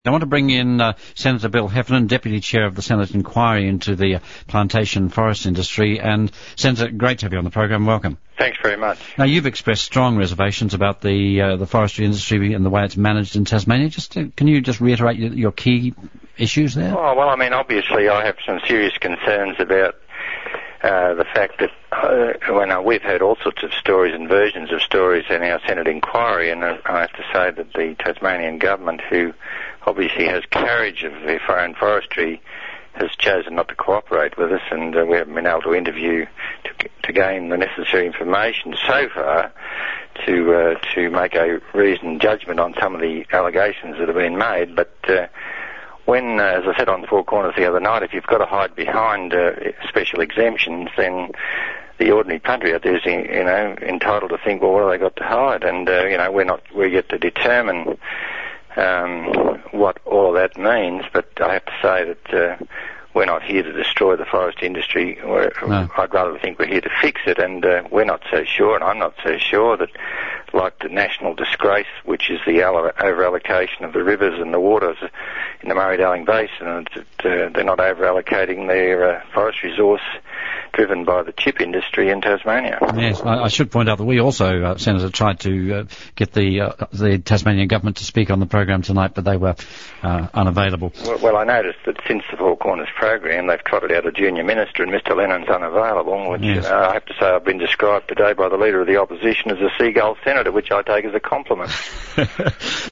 I want to bring in Senator Bill Heffernan, Deputy Chair of the Senate Inquiry into the plantation forest industry. And Senator, great to have you on the program. Welcome. Thanks very much. Now, you've expressed strong reservations about the forestry industry and the way it's managed in Tasmania. Can you just reiterate your key issues there? Oh, well, I mean, obviously I have some serious concerns about the fact that we've heard all sorts of stories and versions of stories in our Senate inquiry, and I have to say that the Tasmanian government, who obviously has carriage of their foreign forestry, has chosen not to cooperate with us, and we haven't been able to interview to gain the necessary information so far to make a reasoned judgment on some of the allegations that have been made. But when, as I said on the Four Corners the other night, if you've got to hide behind special exemptions, then the ordinary country out there is, entitled to think, well, what have they got to hide? And we're yet to determine what all of that means. But I have to say that we're not here to destroy the forest industry. No. I'd rather think we're here to fix it, and we're not so sure, and I'm not so sure that, like the national disgrace, which is the over-allocation of the rivers and the waters in the Murray-Darling Basin, they're not over-allocating their forest resource driven by the chip industry in Tasmania. Yes, I should point out that we also, Senator, tried to get the Tasmanian government to speak on the program tonight, but they were unavailable. Well, I noticed that since the Four Corners program, they've trotted out a junior minister, and Mr. Lennon's unavailable, which yes. I have to say I've been described today by the Leader of the Opposition as a seagull senator, which I take as a compliment.